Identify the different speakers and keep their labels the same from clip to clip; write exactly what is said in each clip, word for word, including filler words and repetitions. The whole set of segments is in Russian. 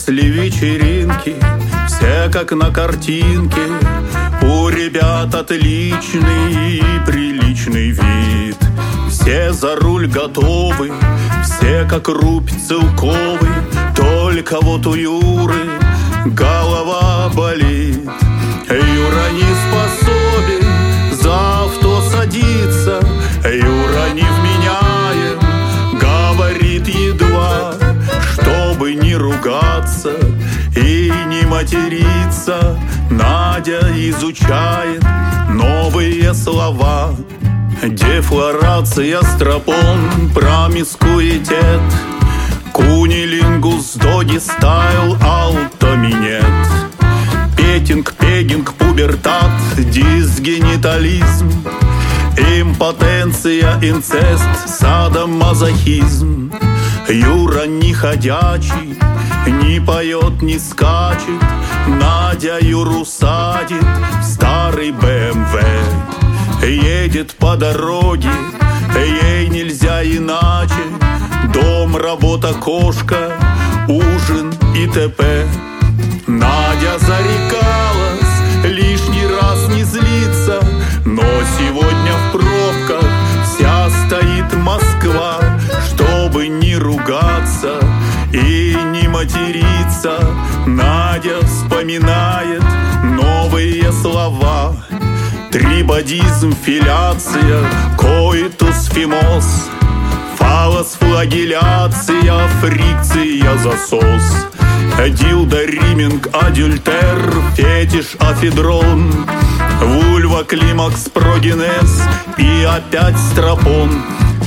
Speaker 1: Если вечеринки все как на картинке, у ребят отличный и приличный вид. Все за руль готовы, все как рубь целковый. Только вот у Юры голова болит. Юра не способен за авто садиться, Юра невменяем, говорит едва, чтобы не ругаться и не материться. Надя изучает новые слова. Дефлорация, стропон, промискуитет, кунилингус, доги стайл, алтоминет, петинг, пегинг, пубертат, дисгенитализм, импотенция, инцест, садомазохизм. Юра не ходячий, не поет, не скачет. Надя Юру садит в старый бэ эм вэ. Едет по дороге, ей нельзя иначе. Дом, работа, кошка, ужин и т.п. Надя зарекалась лишний раз не злиться, но сегодня в пробках вся стоит Москва. Чтобы не ругаться и не материться, Надя вспоминает новые слова. Трибадизм, филяция, коитус, фимоз, фалос, флагеляция, фрикция, засос, дилдо, риминг, адюльтер, фетиш, афедрон, вульва, климакс, прогенез и опять стропон.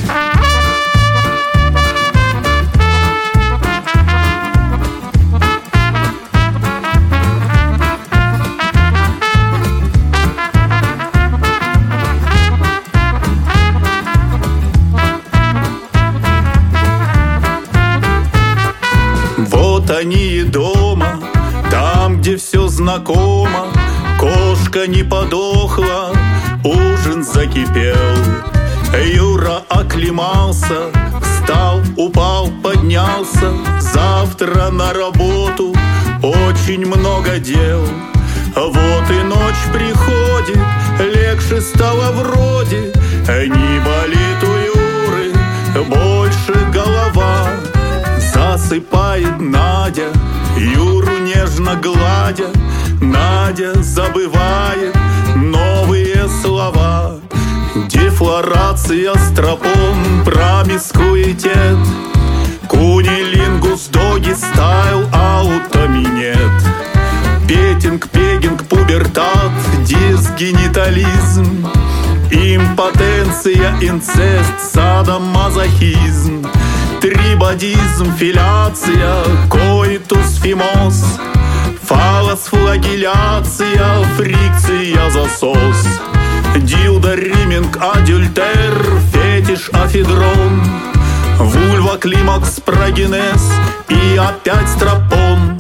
Speaker 1: Вот они и дома, там, где все знакомо. Кошка не подохла, ужин закипел. Юра оклемался, встал, упал, поднялся. Завтра на работу очень много дел. Вот и ночь приходит, легче стало вроде. Не болит у Юры больше голова. Засыпает Надя, Юру нежно гладя. Надя забывает новые слова. Дефлорация, стропон, промискуитет, кунилингус, доги стайл, аутоминет, петинг, пегинг, пубертат, дисгенитализм, импотенция, инцест, садомазохизм, трибадизм, филяция, коитус, фимоз, фалос, флагеляция, фрикция, засос, дилдо, риминг, адюльтер, фетиш, афедрон, вульва, климакс, прогенез и опять стропон.